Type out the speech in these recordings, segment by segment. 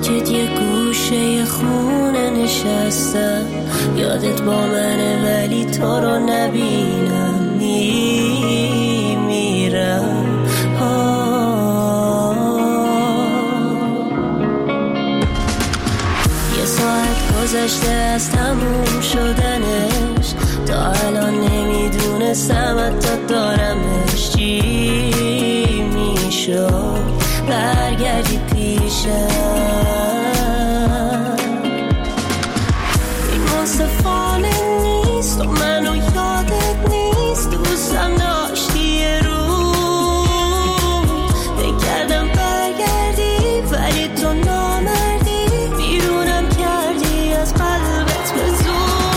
ساکت یه گوشه خونه نشستم، یادت با منه ولی تو رو نبینم، میمیرم. یه ساعت گذشته از تموم شدنش، تا الان نمیدونستم حتی دارمش. چی میشد برگردی پیشم؟ این منصفانه نیست و منو یادت نیست، دوستم داشتی یه روز بگردم برگردی، ولی تو نامردی، بیرونم کردی از قلبت به زور.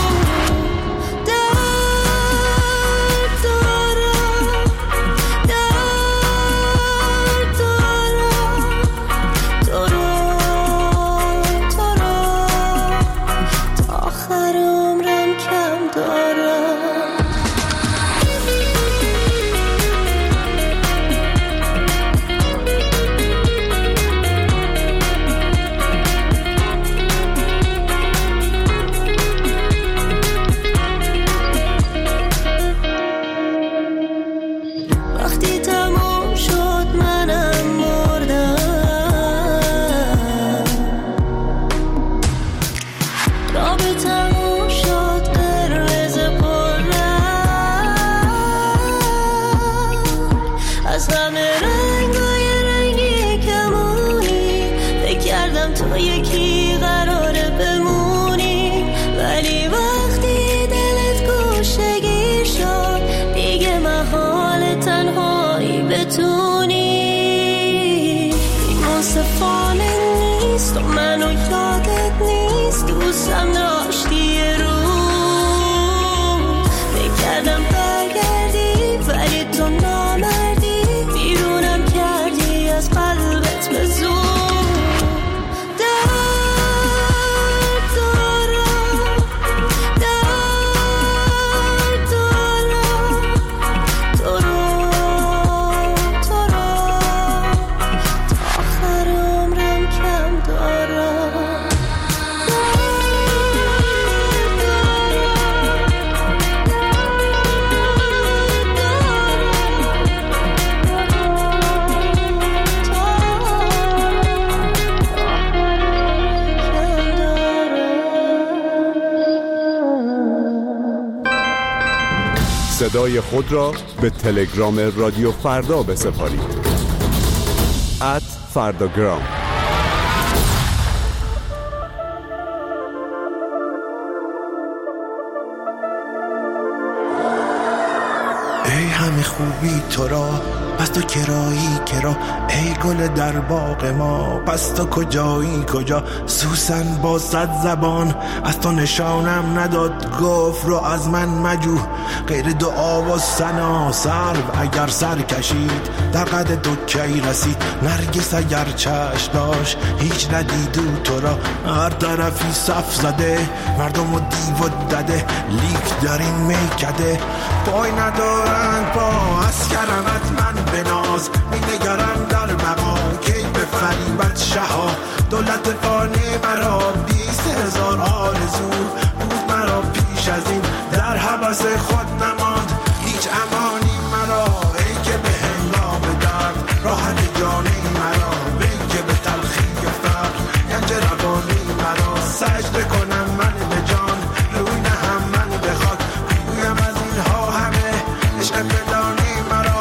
صدای خود را به تلگرام رادیو فردا بسپارید. @فرداگرام. ای همه خوبی تو را، پس تو کرایی کرا، ای گل در باغ ما، پس تو کجایی کجا؟ سوسن با 100 زبان از تو نشانم نداد، گفت رو از من مجو غیر دعا و ثنا. سرو اگر سر کشید در قد تو کی رسید؟ نرگس اگر چشم داشت هیچ ندیدو تو را. هر طرفی صف زده مردم و دیو و دده، لیک در این میکده پای ندارند پا. از کرمت من به ناز می نگرم در بقا، کی به فریبت شها دولت فانی مرا. 20,000 آرزو بود مرا پیش از این، در حبس خود نماند هیچ امانی مرا. ای که به هنگام درد راحت جانی مرا، ای که به تلخی فقر گنج روانی مرا. سجده کنم من به جان روی نهم من به خاک، گویم از اینها همه عشق بدانی مرا.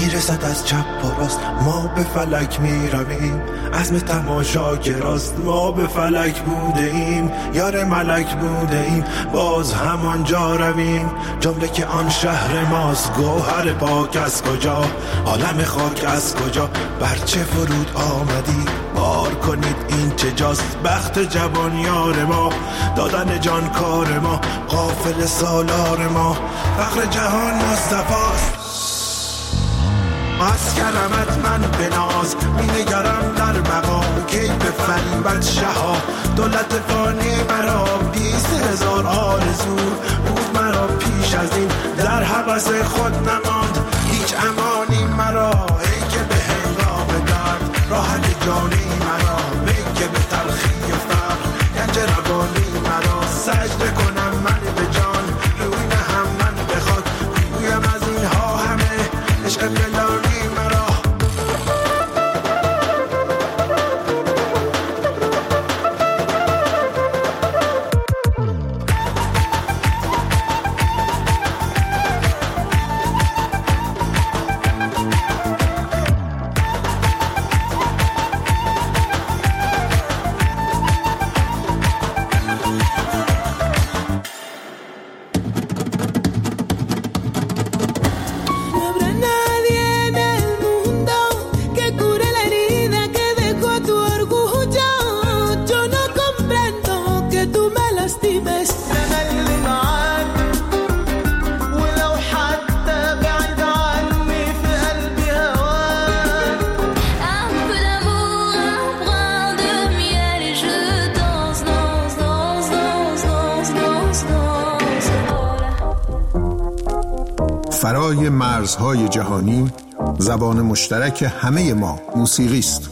میرسد از چپ و راست، ما به فلک میرویم، عزم تماشاگراست، ما به فلک بوده ایم، یار ملک بوده ایم، باز همانجا رویم، جمله که آن شهر ماست، گوهر پاک از کجا، عالم خاک از کجا، برچه فرود آمدی، بار کنید این چه جاست، بخت جوان یار ما، دادن جان کار ما، غافل سالار ما، فخر جهان مصطفاست. از کرمت من به ناز می نگرم در مقام، کی به فریبت شها، دولت فانی مرا 20,000 آرزو بود مرا پیش از این، در حبس خود نماند هیچ امانی مرا، ای که به هنگام درد راحت جانی مرا، ای که به تلخی فقر گنج روانی مرا، سجده کنم من به جان روی نهم من بخواد، گویم از اینها همه عشق فلانی مرا. فرای مرزهای جهانی، زبان مشترک همه ما موسیقی است.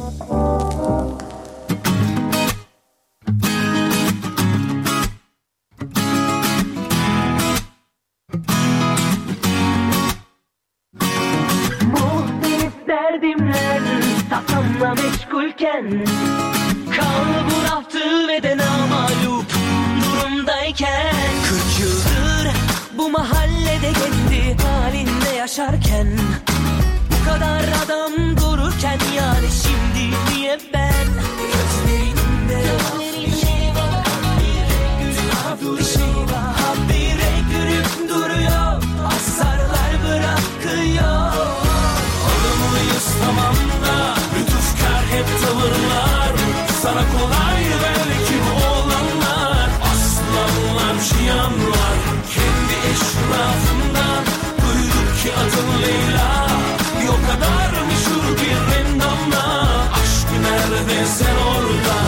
Muhtelif derdimler kafamla meşgulken, kalbur altı ve de namalup durumdayken, 40 yıldır bu mahallede kendi halinde yaşarken, bu kadar adam dururken, yani şimdi niye ben gözlerinde bir şey var, bir şey var, habire gülüp duruyor, asarlar bırakıyor. Olumluyuz tamam da lütufkar hep tavırlar, sana kolay belki bu olanlar, aslanlar şiyanlar, kendi eşrafından duyduk ki adın Leyla, bir o kadar meşhur bir endamla, aşk nerede sen orada.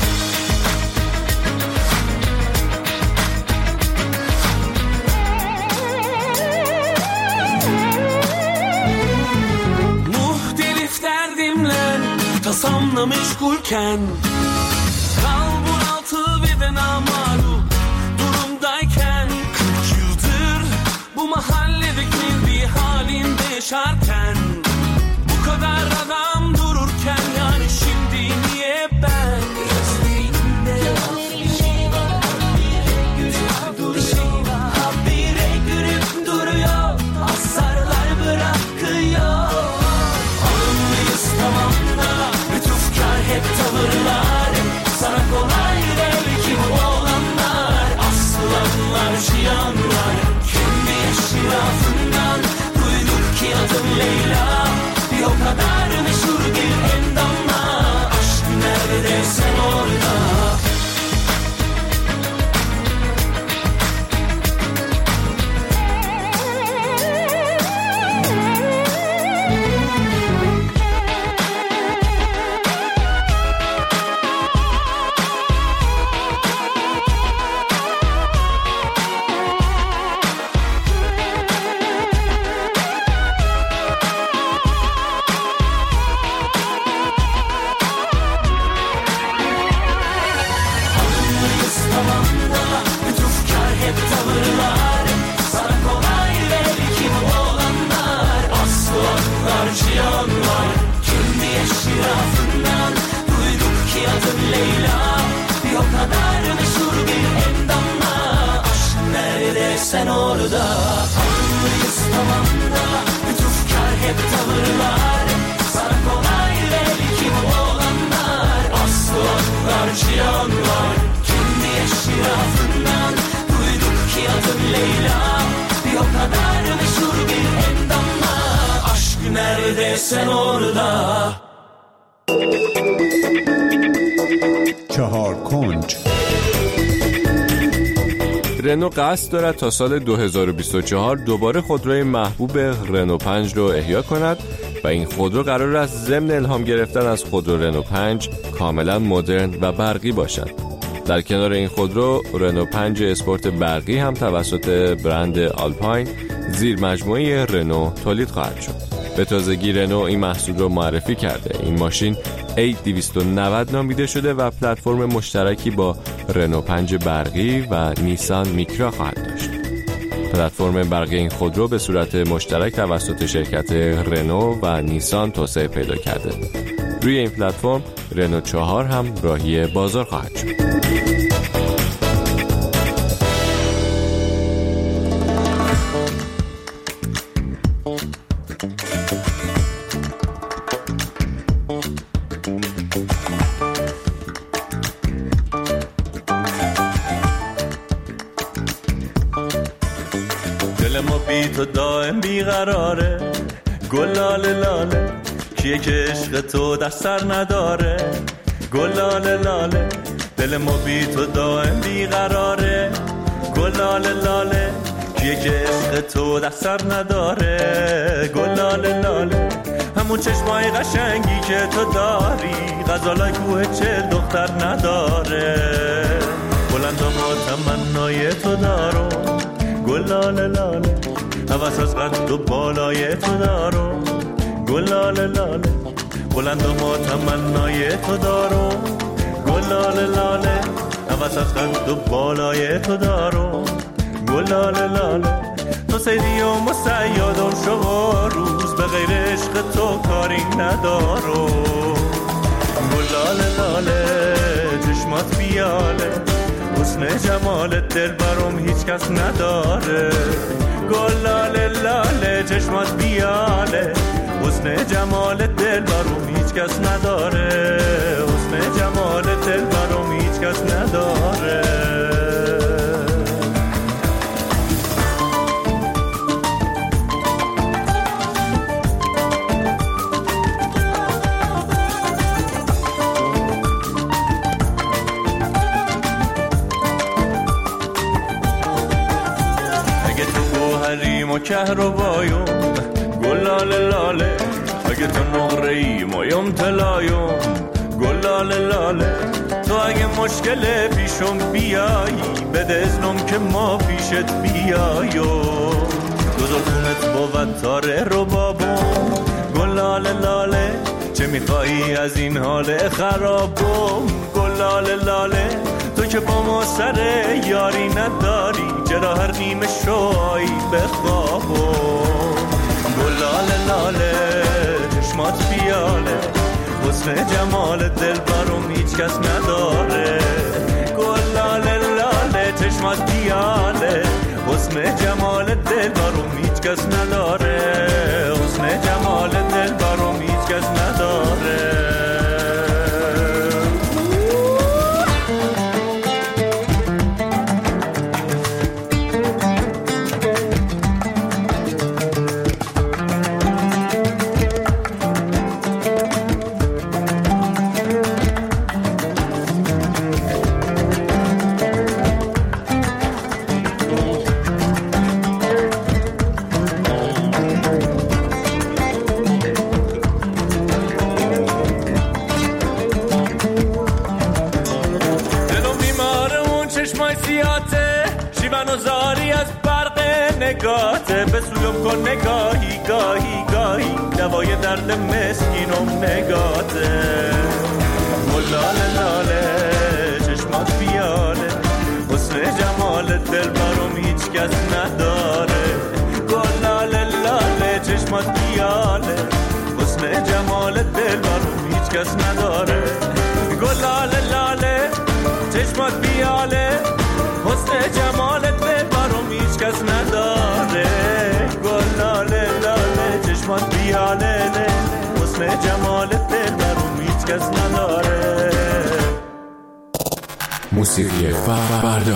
Muhtelif derdimle tasamla meşgulken, kalbur altı ve de namalup durumdayken, 40 yıldır bu mahalledeki bir halinde yaşarken, bu kadar adam dururken, yani şimdi niye ben gözlerinde bir şey var, habire gülüp duruyor, habire gülüp duruyor, asarlar bırakıyor. Olumluyuz tamam da lütufkar hep tavırlar, sana kolay belki bu olanlar, aslanlar şiyanlar, kendi eşrafından duyduk ki adın Leyla, bir o kadar meşhur bir endamla, aşk nerede sen orada. Sen orada, anlıyız tamam da lütufkar hep hep tavırlar, sana kolay belki bu olanlar. Aslanlar, cihanlar, kendi eşrafından duyduk ki adın Leyla, bir o kadar meşhur bir endamla. Aşk nerede sen orada? چهار کنج. رنو قصد دارد تا سال 2024 دوباره خودروی محبوب رنو 5 رو احیا کند و این خودرو قرار است ضمن الهام گرفتن از خودرو رنو 5 کاملا مدرن و برقی باشد. در کنار این خودرو رنو 5 اسپورت برقی هم توسط برند آلپاین زیر مجموعه رنو تولید خواهد شد. به تازگی رنو این محصول رو معرفی کرده. این ماشین A290 نامیده شده و پلتفرم مشترکی با رنو 5 برقی و نیسان میکرا خواهد داشت. پلتفرم برقی این خودرو به صورت مشترک توسط شرکت رنو و نیسان توسعه پیدا کرده. روی این پلتفرم رنو 4 هم راهی بازار خواهد شد. دل ما بی تو دائم بیقراره، گلاله لاله کیه که عشق تو در سر نداره. گلاله لاله دل ما بی تو دائم بیقراره، گلاله لاله کیه که عشق تو در سر نداره. گلاله لاله همون چشمای قشنگی که تو داری، غزالای کوه چه دختر نداره. بلند و ما تمنای تو دارم، گلاله لاله هوس از قد و بالای تو دارم. گلاله لاله بلند و ما تمنای تو دارم. گلاله لاله هوس از قد و بالای تو دارم. گلاله لاله تو سیدیم و سیادم شما روز، به غیر عشق تو کاری ندارم. گلاله لاله چشمات بیاله، حسن جمالت دل برام هیچ کس نداره. گلاله لاله چشمات بیاله، حسن جمالت دل برام هیچ کس نداره. حسن جمالت دل برام هیچ کس نداره. و کهربایون گلاله لاله، اگه تو نقره‌ای مایم طلایون. گلاله لاله تو اگه مشکل پیشم بیایی، بده اذنم که ما پیشت بیاییم. دو زلفونت بود تاره رو بابون. گلاله لاله چه میخوایی از این حال خرابم. گلاله لاله تو که با ما سر یاری نداری، چرا هر نیمه شوی بخوابم. گلاله لاله چشمات بیاله، حسن جمال دل برام هیچ کس نداره. گلاله لاله چشمات بیاله، حسن جمال دل برام هیچ کس نداره. حسن جمال دل برام هیچ کس نداره. نگاته به سویم کن نگاهی گاهی گاهی، دوای درد مسکینم نگاته. گلاله لاله چشمات بیاله، حسن جمال دل برام هیچ کس نداره. گلاله لاله چشمات بیاله، حسن جمال دل برام هیچ کس نداره. گلاله لاله چشمات بیاله، حسن جمال دل برام هیچ کس نداره. گلاله لاله چشمات بیاله، همه جمال دلبر رو هیچ کس نداره. موسیقی فردا.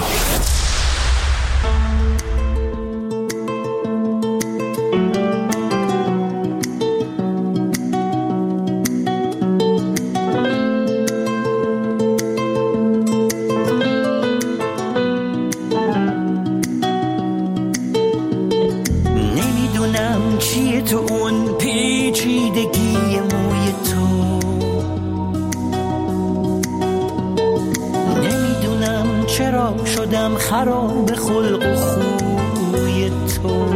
نمیدونم چیه تو اون پیچیدگی موی تو، نمیدونم چرا شدم خراب خلق و خوی تو،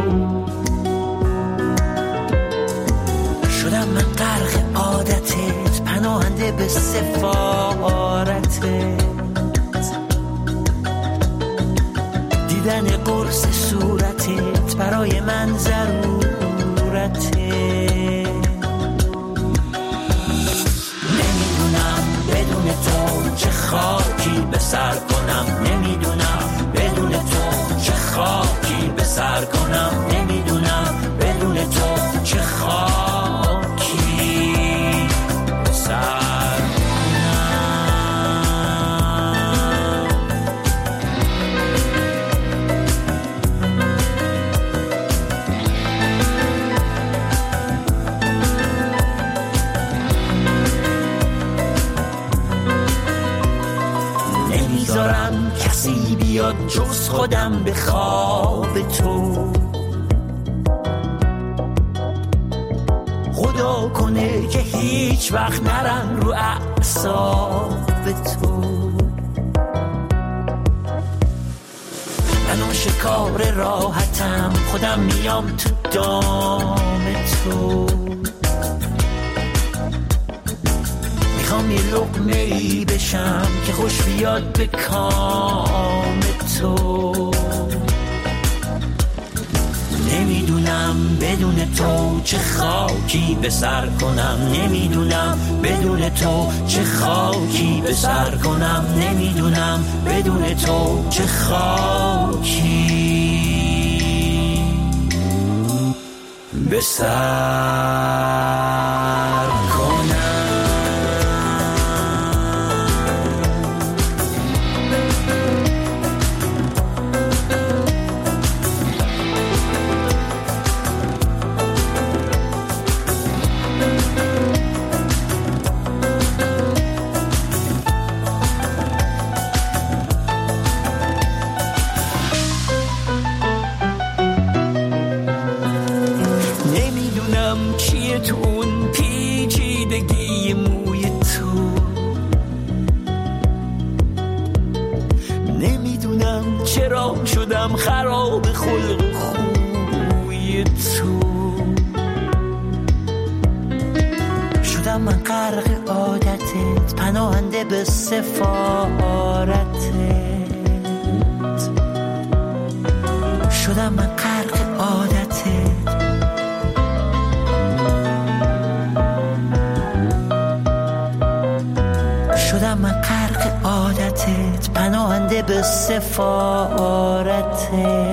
شدم من غرق عادتت، پناهنده به سفارتت، دیدن قرص صورتت برای من ضرورته. نمیدونم بدون تو چه خاکی به سر کنم، نمیدونم بدون تو چه خاکی به سر کنم، نمیدونم بدون تو چه خاکی به سر نمیذارم کسی بیاد جز خودم به خواب تو، خدا کنه که هیچ وقت نرم رو اعصاب تو. من شکار راحتم، خودم میام تو دام تو، میخوام یه لقمه‌ای بشم که خوش بیاد به کام تو. نمیدونم بدون تو چه خاکی به سر کنم، نمیدونم بدون تو چه خاکی به سر کنم، نمیدونم بدون تو چه خاکی به سر کنم. تو اون پیچیدگی موی تو، نمیدونم چرا شدم خراب خلق خوی تو، شدم من غرق عادتت، پناهنده به سفارتت، شدم من غرق عادتت، شدم من غرق عادتت، پناهنده به سفارتت،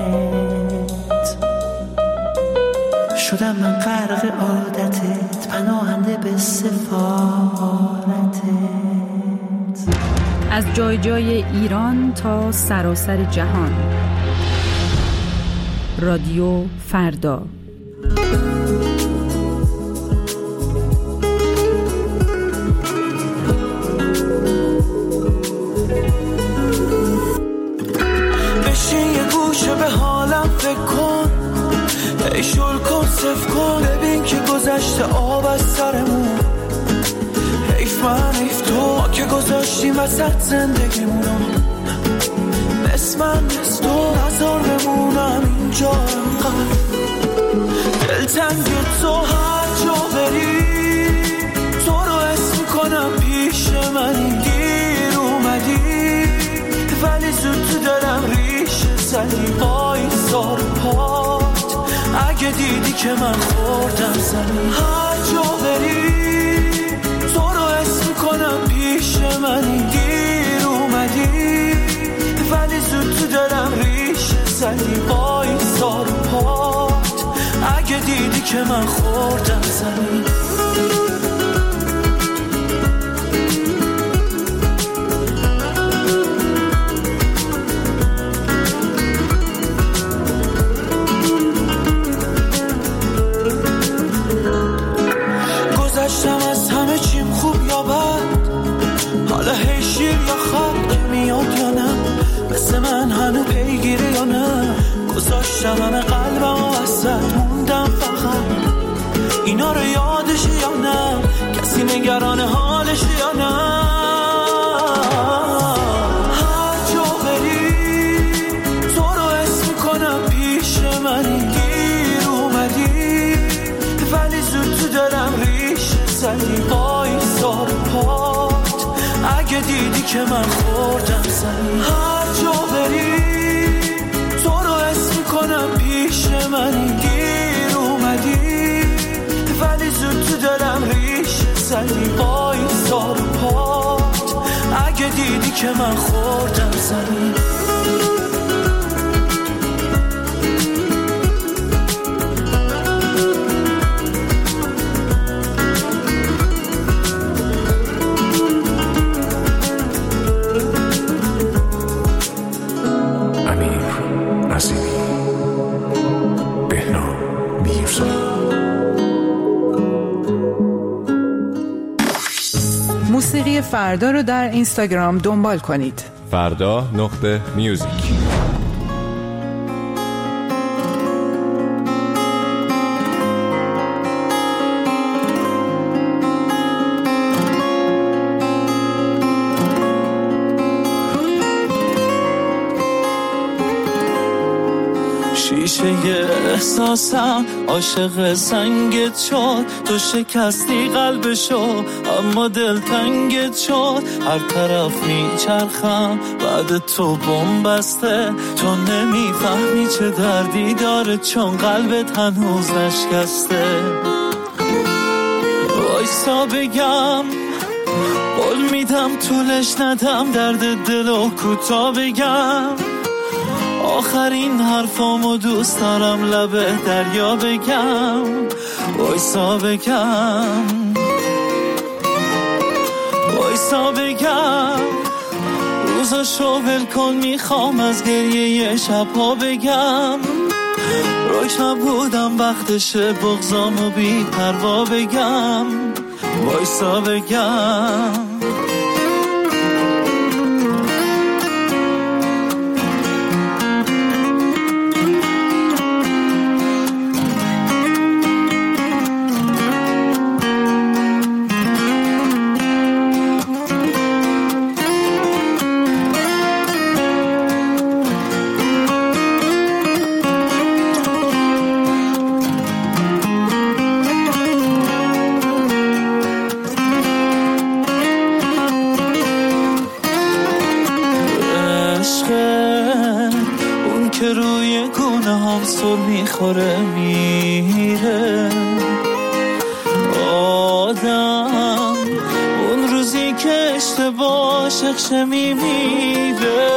شدم من غرق عادتت، پناهنده به سفارتت. از جای جای ایران تا سراسر جهان، رادیو فردا. به حالم فکر کن، ای شل کن صف کن، ببین که گذشته آب از سرمون، حیف من حیف تو، ما که گذاشتیم وسط زندگیمونو، مثل من مثل تو نظر بمونم اینجا انقدر، دلتنگ تو هر جا بری، تو رو اسم کنم پیش منی، دیر اومدی ولی زود تو دلم ریشه زدی، آیزار پات اگه دیدی که من خوردم زمین، هر جا بری تو رو اسم کنم پیش منی، دیر اومدی ولی زود تو دلم ریشه زدی، آیزار پات اگه دیدی که من خوردم زمین. باشیم خوب یا بد، حالا هی شیر یا خط میاد یا نه، مثل من هنو پیگیری یا نه، گذاشتم همه قلبم و وسط موندم فقط اینا رو یادش یا نه، کسی نگران حالش یا نه. هر جا بری تو رو اسم کنم پیش منی، گیر اومدی ولی زود تو دارم ریش زدی، وایسا رو پات اگه دیدی که من خوردم زنی. هر جا بری تو رو اسم کنم پیش منی، گیر اومدی ولی زود تو دارم ریش زدی، وایسا رو پات اگه دیدی که من خوردم زنی. موسیقی فردا رو در اینستاگرام دنبال کنید. فردا.music. شیشه احساسم عاشق سنگت شد، تو شکستی قلبشو اما دل تنگت شد، هر طرف میچرخم بعد تو بمبسته، تو نمیفهمی چه دردی داره چون قلبت هنوز نشکسته. وایسا بگم قول میدم طولش ندم، درد دلو کوتا بگم، آخرین حرفامو دوست دارم لبه دریا بگم. وایسا بگم وایسا بگم، روزاشو ول کن میخوام از گریه شبها بگم، روش نبودم وقتشه بغضامو بی پروا بگم. وایسا بگم که روی گونه هم سر میخوره میره، آدم اون روزی که اشتباه شخشه میمیره.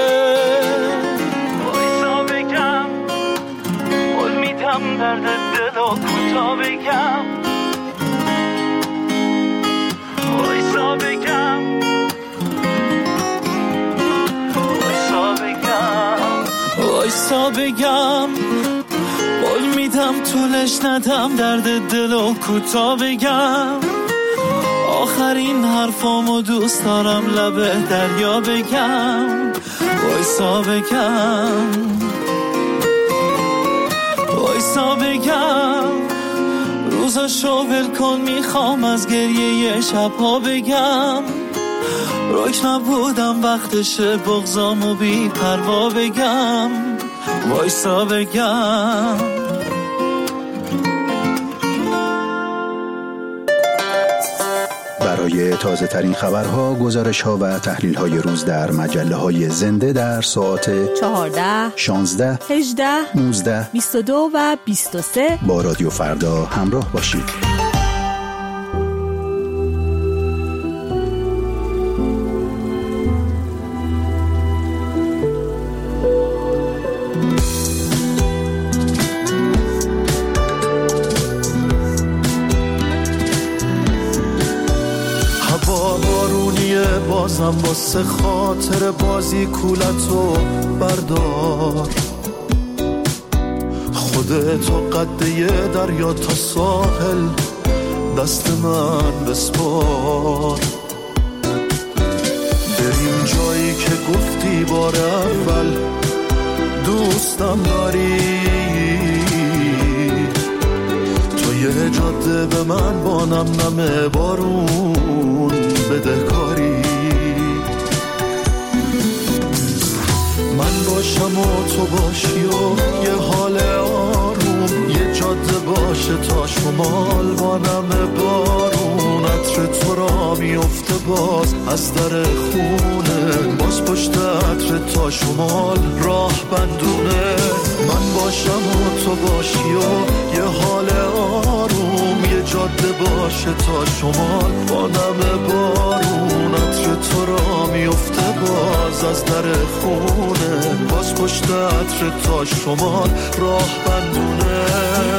وایسا بگم قول میدم درد دلو کوتا بگم. وایسا بگم وایسا بگم قول میدم طولش ندم، درد دلو کوتا بگم، آخرین حرفامو دوست دارم لبه دریا بگم. وایسا بگم وایسا بگم، روزاشو ول کن میخوام از گریه شبها بگم، روک نبودم وقتشه بغضامو بی پروا بگم. وایسا بگم برای تازه ترین خبرها، گزارش ها و تحلیل های روز در مجله های زنده در ساعت 14، 16، 18، 19، 22 و 23 با رادیو فردا همراه باشید. بازم واسه خاطر بازی کولتو بردار، خودتو قد یه دریا تا ساحل دست من بسپار. بریم جایی که گفتی بار اول دوستم داری، تو یه جاده به من با نم بارون بدهکاری. من باشم و تو باشی و یه حال آروم، یه جاده باشه تا شمال با نم بارون. عطر تو را میفته باز از در خونه، باز پشت عطر تا شمال راه بندونه. من باشم و تو باشی و یه حال آروم، یه جاده باشه تا شمال با نم بارون. عطر تو را میفته باز از در خونه، باز پشت عطر تا شمال راه بندونه.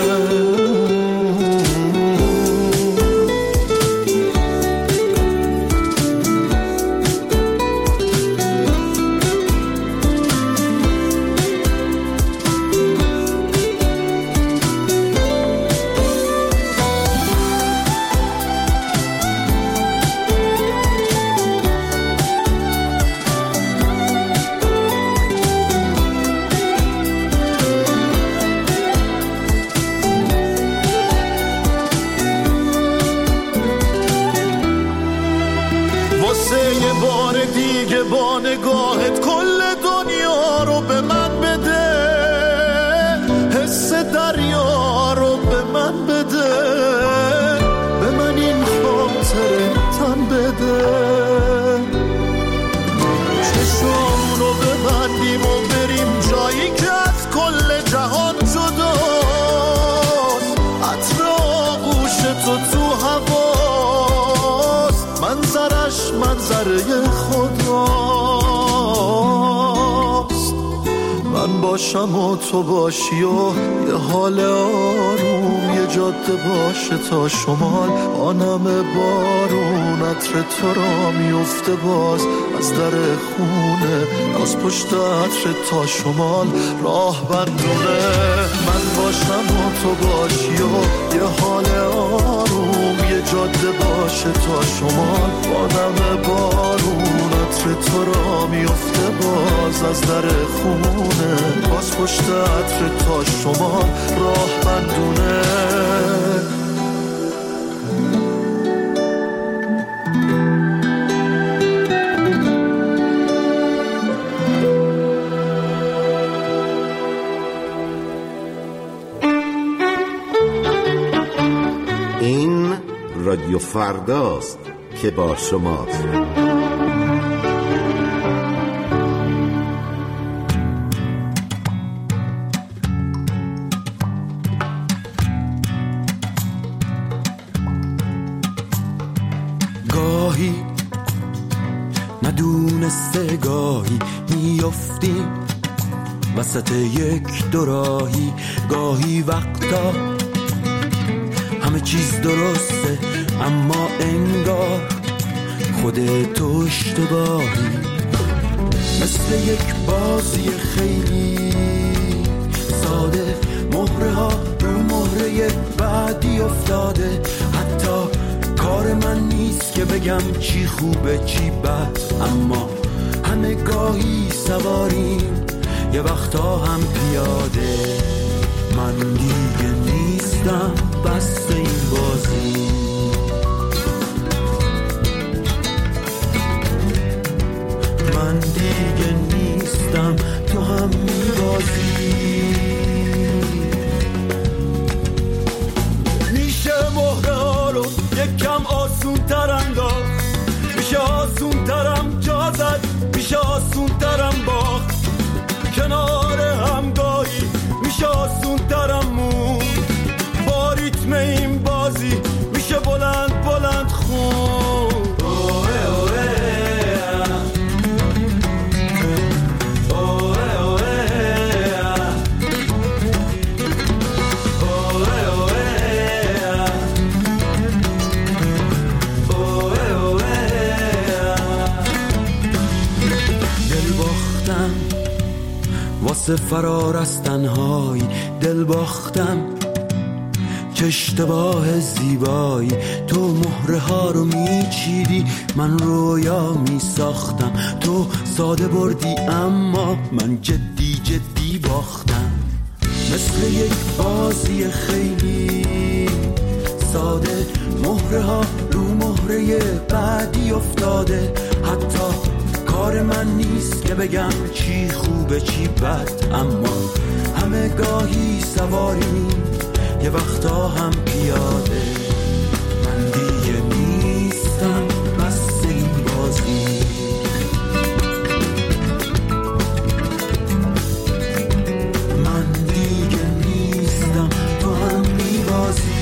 با نگاهت کل دنیا رو به من بده، حس دریا رو به من بده، به من این خاطر تن بده. چشم رو ببندیم و بریم جایی که از کل جهان جداست. عطر آغوش تو هواست، منظرش منظره خداست. من باشم و تو باشی و یه حال آروم، یه جاده باشه تا شمال با نم بارون. عطر تو را میفته باز از در خونه، باز پشت عطر تا شمال راه بندونه. من باشم و تو باشی و یه حال آروم، یه جاده باشه تا شمال با نم بارون. عطر تو را میفته باز از در خونه، باز پشت عطر تا شمال راه بندونه. این رادیو فرداست که با شماست. گاهی ندونسته گاهی میافتیم وسط یک دوراهی، گاهی وقتا همه چیز درسته اما انگار خودت اشتباهی. مثل یک بازی خیلی ساده، مهره ها رو مهره بعدی افتاده. حتی کار من نیست که بگم چی خوبه چی بد، اما همه گاهی سواریم یه وقتا هم پیاده. من دیگه نیستم بس این بازی، من دیگه نیستم تو هم میبازی. میشه مهره ها رو یکم آسون تر انداخت، میشه آسون ترم جا زد، میشه آسون ترم باخت. کنار همگاهی میشه آسون ترم مون، با ریتم این بازی میشه بلند بلند خون. واسه فرار از تنهایی دل باختم، چه اشتباه زیبایی، تو مهره ها رو میچیدی، من رویا میساختم، تو ساده بردی اما من جدی جدی باختم. مثل یک بازی خیلی ساده، مهره ها رو مهره بعدی افتاده، حتی کار من نیست که بگم چی خوبه چی بد، اما همه گاهی سواریم یه وقتا هم پیاده. من دیگه نیستم بس این بازی، من دیگه نیستم تو هم میبازی.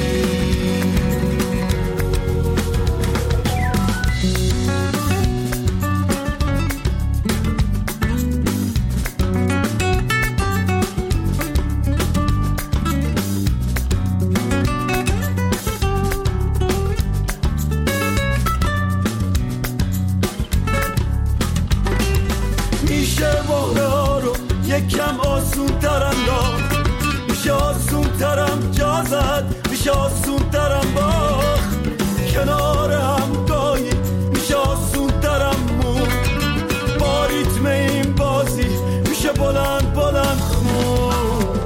یکم آسون ترم داد، میشه آسون ترم جا زد، میشه آسون ترم باخت، کنار هم گاهی میشه آسون ترم مون، با ریتم این بازی میشه بلند بلند خون.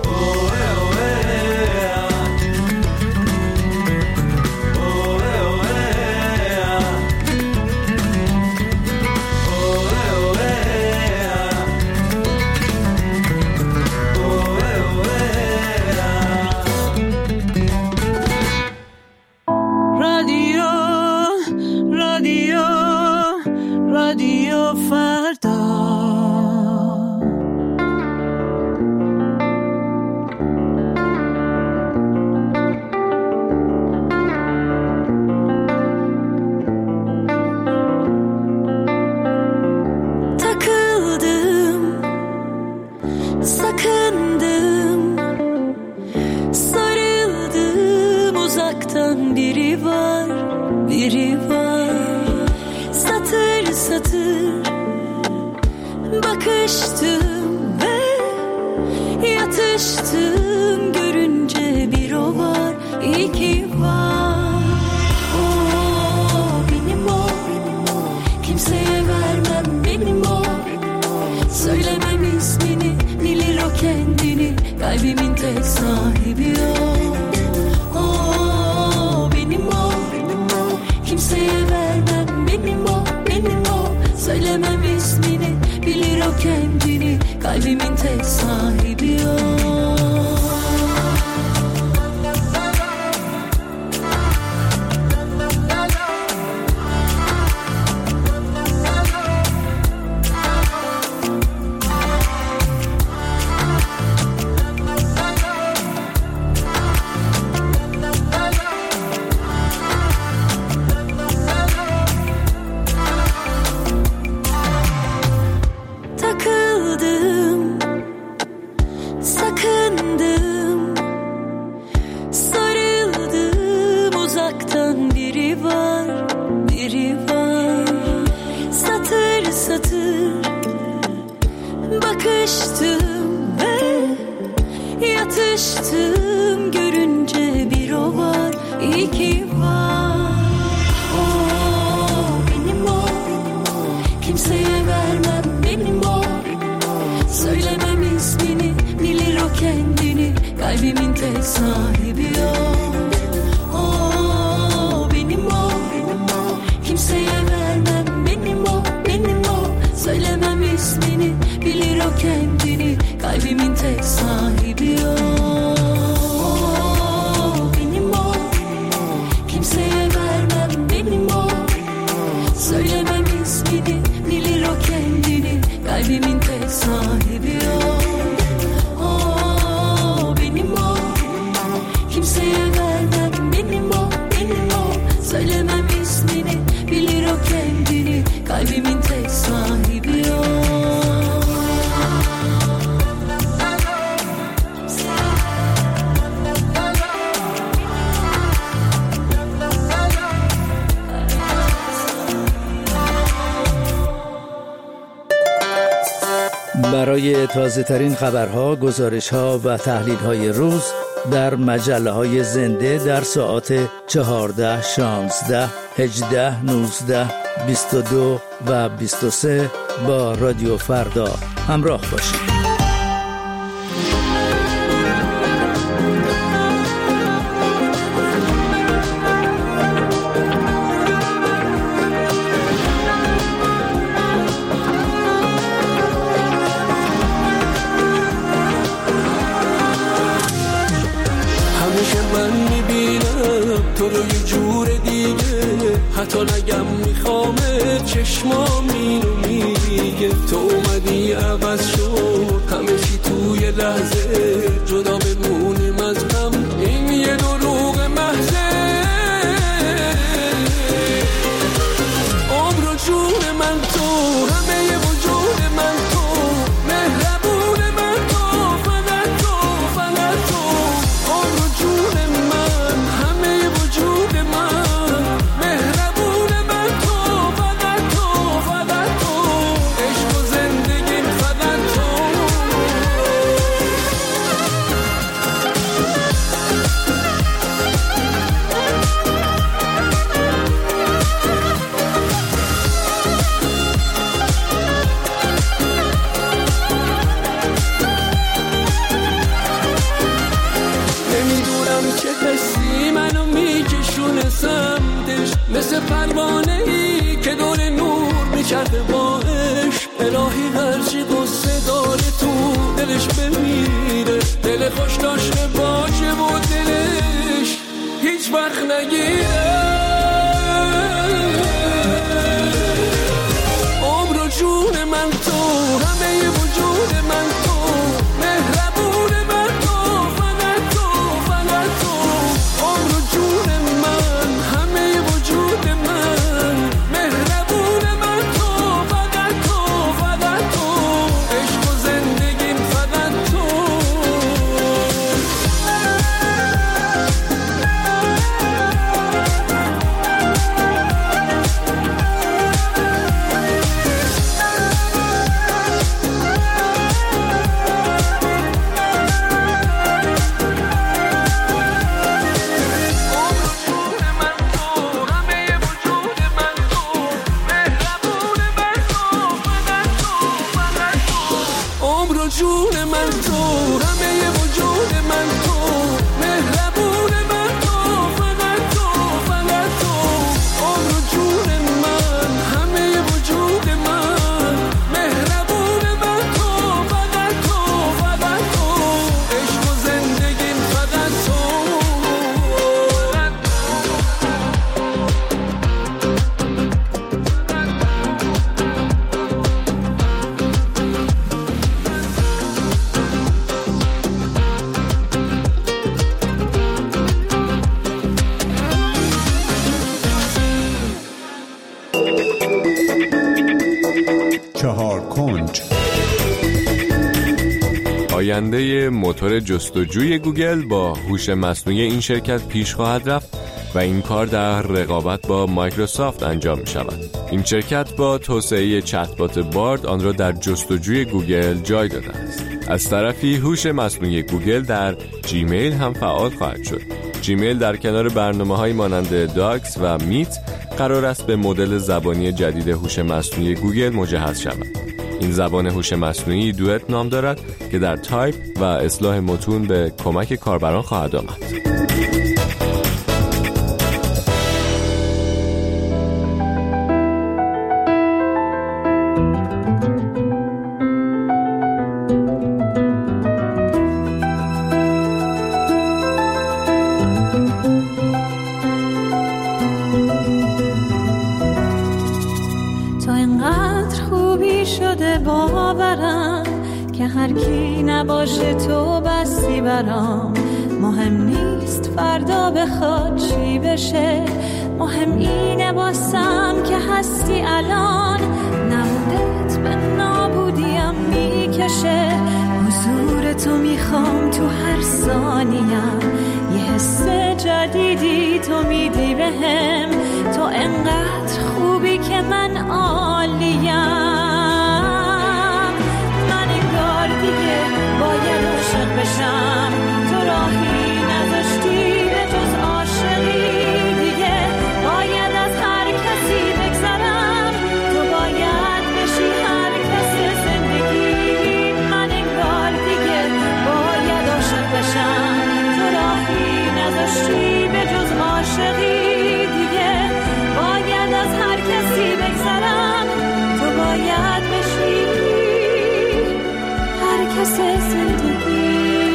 رادیو فردا. Takıldım, sakındım, sarıldım, uzaktan biri var, biri var. Satır satır bakıştım ve yatıştım, görünce bir o var, iki var. O benim o, kimseye vermem benim o, söylemem ismini, bilir o kendini, kalbimin tek sahibi o. O benim o, kimseye vermem benim o, benim o, söylemem ismini, bilir o kendini, kalbimin tek sahibi o. Bakıştım ve yatıştım, görünce bir o var, iki var. O benim o, kimseye vermem benim o, söylemem ismini, bilir o kendini, kalbimin tek sahibi o. O benim o, kimseye vermem benim o, benim o, söylemem ismini, bilir o kendini, kalbimin tek sahibi o. O benim o, kimseye vermem benim o, söylemem ismini, bilir o kendini, kalbimin tek sahibi o. O benim o, kimseye vermem benim o, benim o, söylemem ismini, bilir o kendini, kalbimin tek sahibi o. برای تازه ترین خبرها، گزارش‌ها و تحلیل‌های روز در مجله‌های زنده در ساعات 14, 16, 18, 19, 22 و 23 با رادیو فردا همراه باشید. تو رو یه جور دیگه، حتی نگم میخوامه، چشمام اینو میگه. تو اومدی عوض شد همه چی توی لحظه، جدا بمونیم از هم، این یه دروغ محضه. عمر و جون من تو، همه ی وجود من تو، مهربون من تو، فقط تو، فقط تو. عمر و جون من، همه ی وجود من، مهربون من تو، فقط تو، فقط تو. عشق و زندگیم فقط تو. مثل پروانه‌ای که دور نور میچرخه باش، الهی هرچی قصه داره تو دلش بمیره، دل خوش داشته باشه و دلش هیچ وقت نگیره. عمر و جون من تو، همه ی وجود من تو، مهربون من تو، فقط تو، فقط تو. عمر و جون من، همه ی وجود من، مهربون من تو، فقط تو، فقط تو. عشق و زندگیم فقط تو. جون من تو، همه ی وجود من تو، مهربون من تو، فقط تو، فقط تو. عمر و جون من، همه ی وجود من، مهربون من تو، فقط تو، فقط تو. عشق و زندگیم فقط تو. آینده موتور جستجوی گوگل با هوش مصنوعی این شرکت پیش خواهد رفت و این کار در رقابت با مایکروسافت انجام می شود. این شرکت با توسعه چت‌بات بارد آن را در جستجوی گوگل جای داده است. از طرفی هوش مصنوعی گوگل در جیمیل هم فعال خواهد شد. جیمیل در کنار برنامه‌های مانند داکس و میت قرار است به مدل زبانی جدید هوش مصنوعی گوگل مجهز شود. این زبان هوش مصنوعی دوئت نام دارد که در تایپ و اصلاح متون به کمک کاربران خواهد آمد. باورم که هر کی نباشه تو بسی برام. مهم نیست فردا بخواد چی بشه، مهم اینه باسم که هستی الان. نبودت به نابودیم میکشه، حضور تو میخوام تو هر ثانیم. یه حس جدیدی تو میدی بهم، تو انقدر خوبی که من عالیم. دیگه باید عاشق بشم، تو راهی کس زندگی.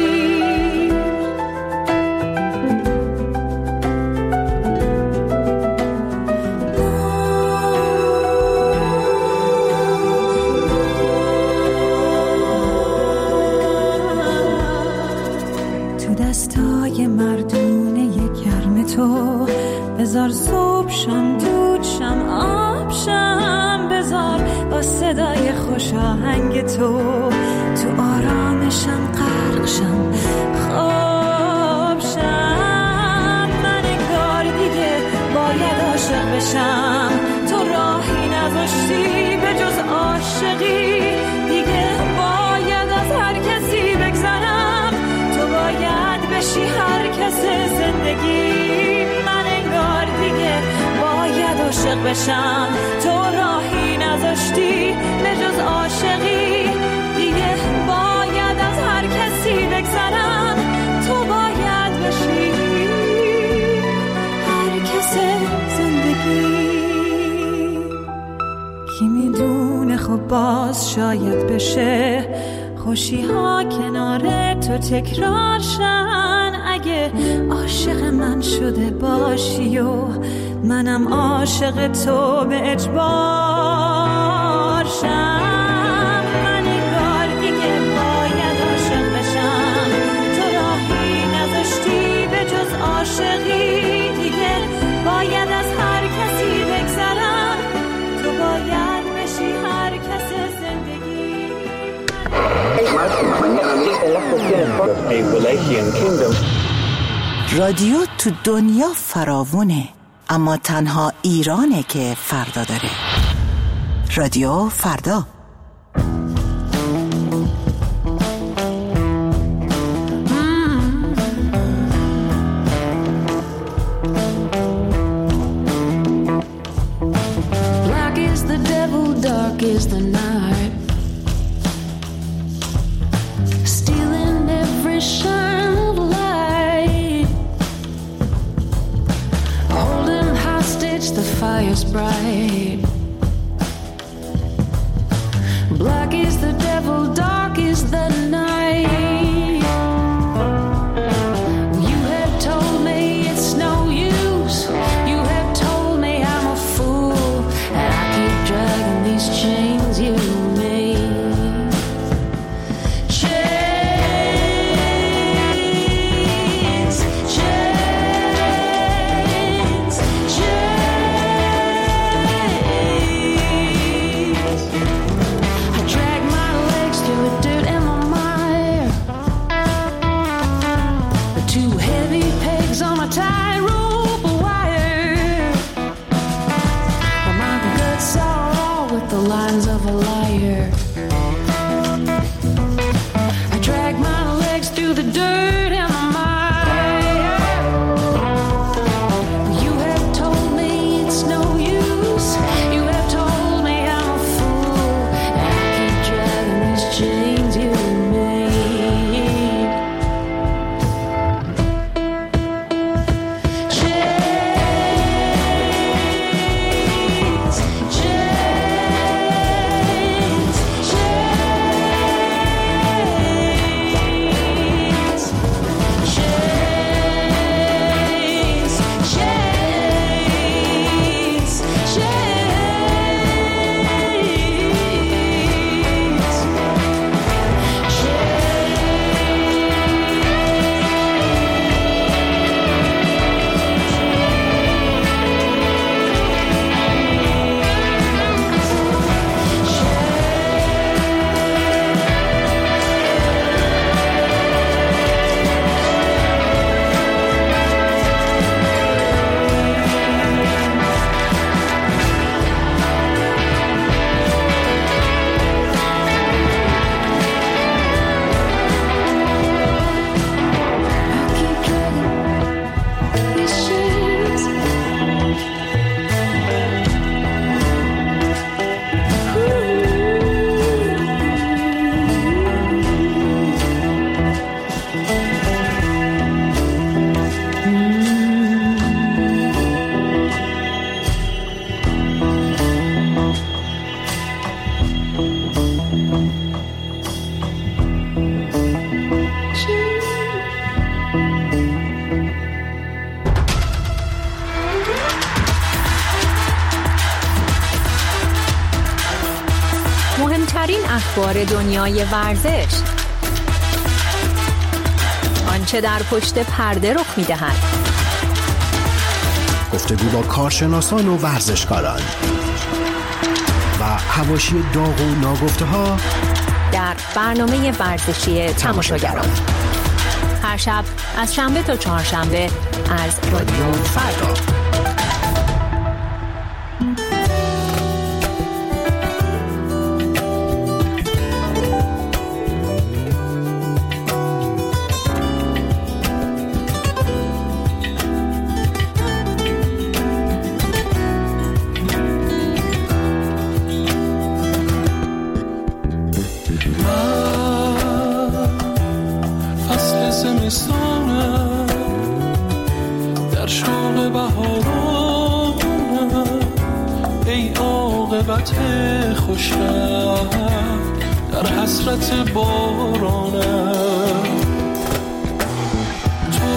تو دستای مردونه گرم تو بذار صبح شم دود شم آب شم، بذار با صدای خوش آهنگ تو آرامشم غرق شم خواب شم. من انگار دیگه باید عاشق بشم، تو راهی نذاشتی به جز عاشقی، دیگه باید از هر کسی بگذرم، تو باید بشی هر کس زندگی. من انگار دیگه باید عاشق بشم، تو راهی نذاشتی به جز عاشقی، دیگه باید از هر کسی بگذرم، تو باید بشی هر کس زندگی. کی میدونه خب باز شاید بشه خوشی ها کنار تو تکرار شن، اگه عاشق من شده باشی و منم عاشق تو به اجبار شم. من انگار دیگه باید عاشق بشم، تو راهی نذاشتی به جز عاشقی، دیگه باید از هر کسی بگذرم، تو باید بشی هر کس زندگی. رادیو تو دنیا فراوونه، اما تنها ایرانه که فردا داره. رادیو فردا. Black is the devil, dark is the night, stealing every shine of light, holding hostage the fire's bright. Black is the devil, dark is the night. You have told me it's no use, you have told me I'm a fool, and I keep dragging these chains you made. Chains, chains, chains. I drag my legs through the dirt and the mire, the two heavy pegs on my tightrope wire, but my guts are all with the lines of a liar. I drag my legs through the dirt and the mire. You have told me it's no use, you have told me I'm a fool, and I keep dragging these chains you made. Chains, chains, chains. آخرین اخبار دنیای ورزش، آنچه در پشت پرده رخ می‌دهد، گفتگو با کارشناسان و ورزشکاران و حواشی داغ و ناگفته‌ها در برنامه ورزشی تماشاگران، هر شب از شنبه تا چهارشنبه از رادیو فردا. در شوق بهاران ای عاقبت خوشم در حسرت بارانم، تو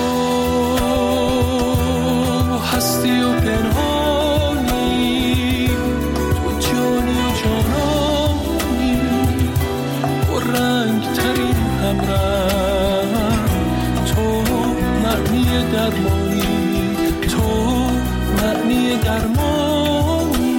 هستی و پنهانی، تو جانی و جانانی و رنگ ترین همراه، تو معنی درمانی، تو معنی درمانی.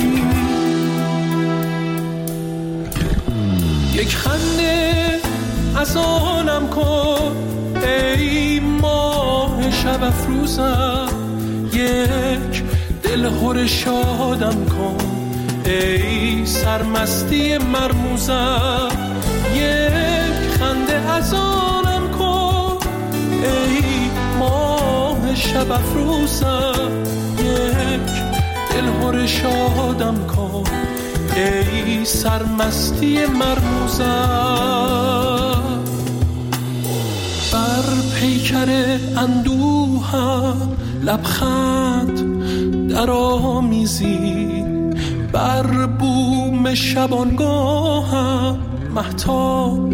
یک خنده از آنم کن ای ماه شب افروزم، یک دلخور شادم کن ای سرمستی مرموزم، یک خنده از آنم کن ای ماه شب افروزم، یک دلخور شادم کن ای سرمستی مرموزم. بر پیکر اندوهم لبخند در آمیزی، بر بوم شبانگاهم مهتاب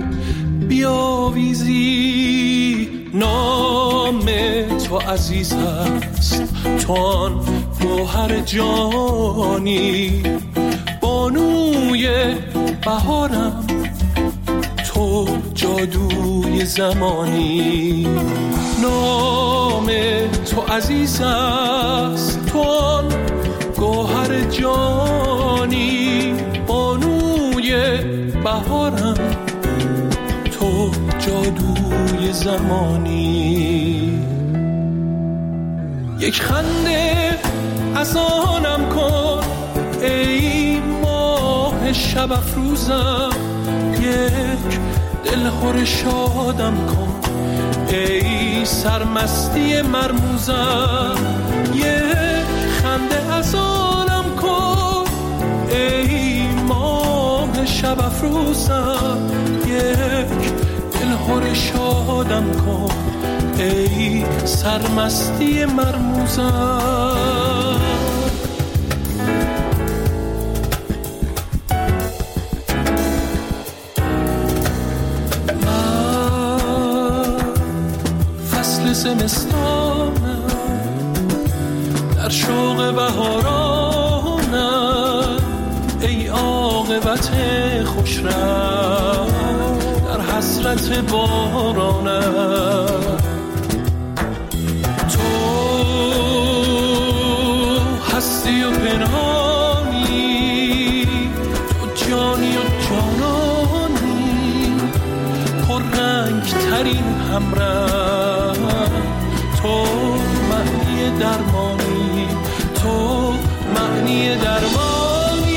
بیاویزی. نام تو عزیز است، تو آن گوهر جانی، بانوی بهارم، تو جادوی زمانی. نام تو عزیز است، تو آن گوهر جانی، بانوی بهارم، تو جادوی زمانی. یک خنده از آنم کن ای ماه شب افروزم، یک دلخور شادم کن ای سرمستی مرموزم، یک خنده از آنم کن ای ماه شب افروزم، یک دلخور شادم کن ای سرمستی مرموزم. زمستانم در شوق بهارانم ای عاقبت خوشرو در حسرت بارانم. تو هستی و پنهانی، تو جانی و جانانی، پر رنگ ترین همراه، تو معنی درمانی، تو معنی درمانی.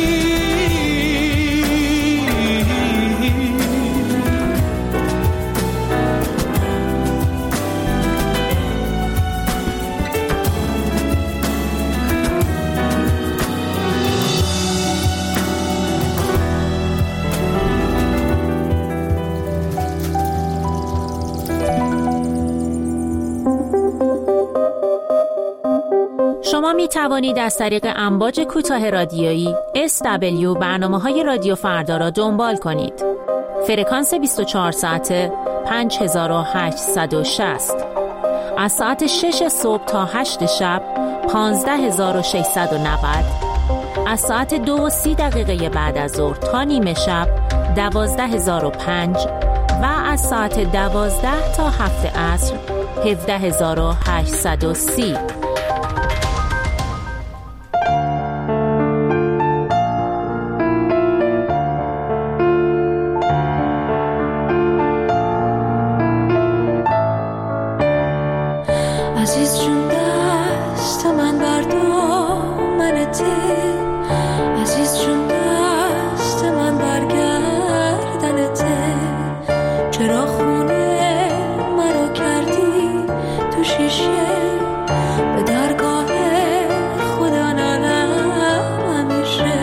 شما می توانید از طریق امواج کوتاه رادیویی SW برنامه‌های رادیو فردا را دنبال کنید. فرکانس 24 ساعته 5860. از ساعت 6 صبح تا 8 شب 15690 از ساعت 2:30 بعد از ظهر تا نیمه شب 12005 و از ساعت 12 تا 7 عصر 17830. عزیز جون دست من بردار منته، عزیز جون دست من برگردنته، چرا خونه مرا کردی تو شیشه به درگاه خدا نالم همیشه.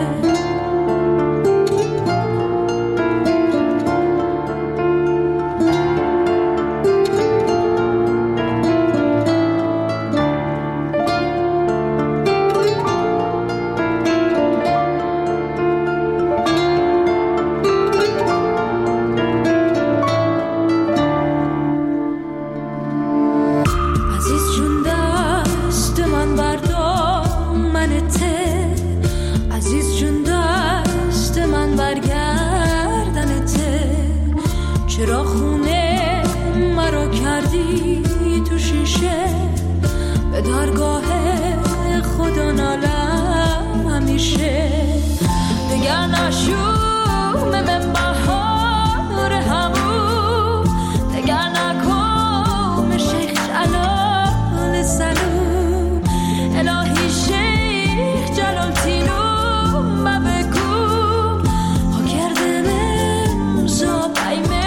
چرا خونه مرا کردی تو شیشه به درگاه خدا نالم همیشه. دگر نشوم من بهار همون، دگر نکن شیخ جلال سلوم، الهی شیخ جلال تینوم و بگو ها کردم امزا بایمه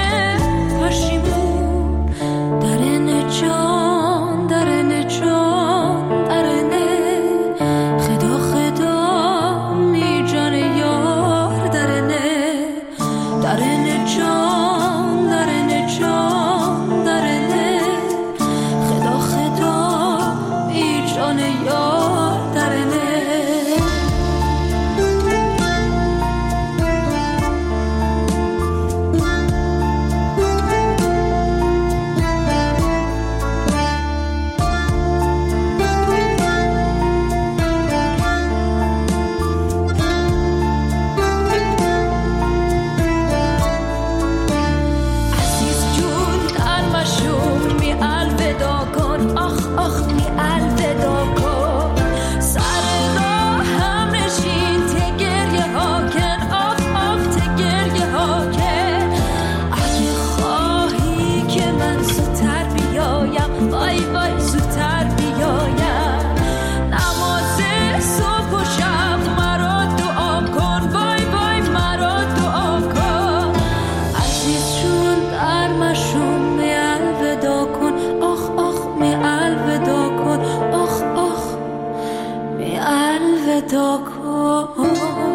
پشیمون. درن جان درن جان درنه، خدا خدا می جان یار درنه، درن جان درن جان درنه، خدا خدا می جان یار درنه. الوداع کن.